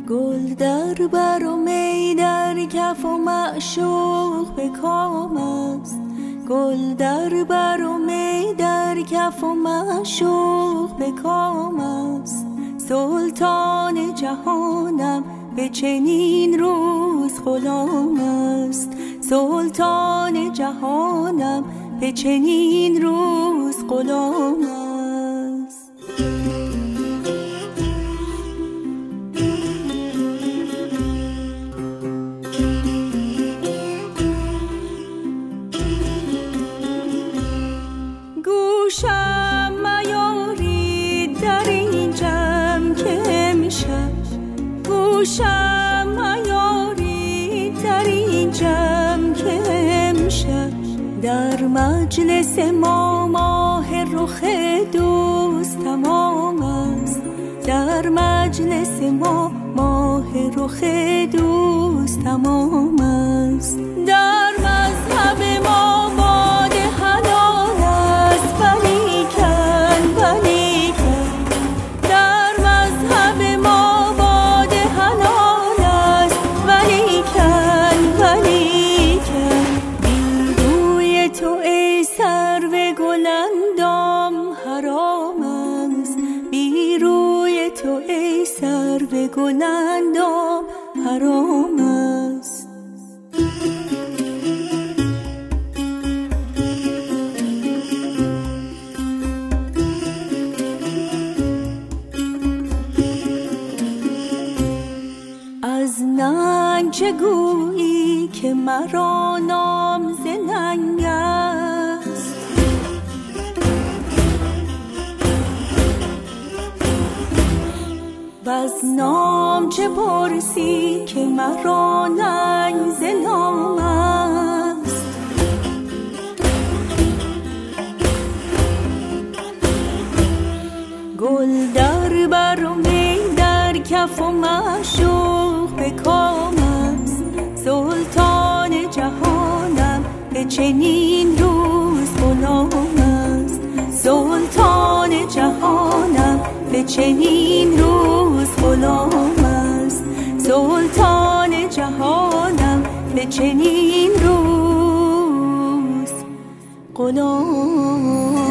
گل در بر و می در کف و معشوق به کام است. گل در بر و می در کف و معشوق به کام است. سلطان جهانم به چنین روز غلام است. سلطان جهانم به چنین روز غلام است. گوشم میارید در این جمع که امشب، گوشم میارید در این جمع که امشب، در مجلس ما ماه رخ دوست تمام است. در مجلس ما ماه رخ دوست تمام است. در مذهب ما باده حلال است، ولیکن ولیکن در مذهب ما باده حلال است، ولیکن ولیکن بی روی تو ای سرو گل اندام حرام است. بی روی تو ای سرو گل اندام حرام است. از ننگ چه گویی که مرا نام ز ننگ است. وز نام چه پرسی که مرا ننگ ز نام است. گل در بر و می در کف و معشوق به کام است. سلطان جهانم به چنین روز غلام است. سلطان جهانم به چنین روز غلام است. سلطان جهانم به چنین روز غلام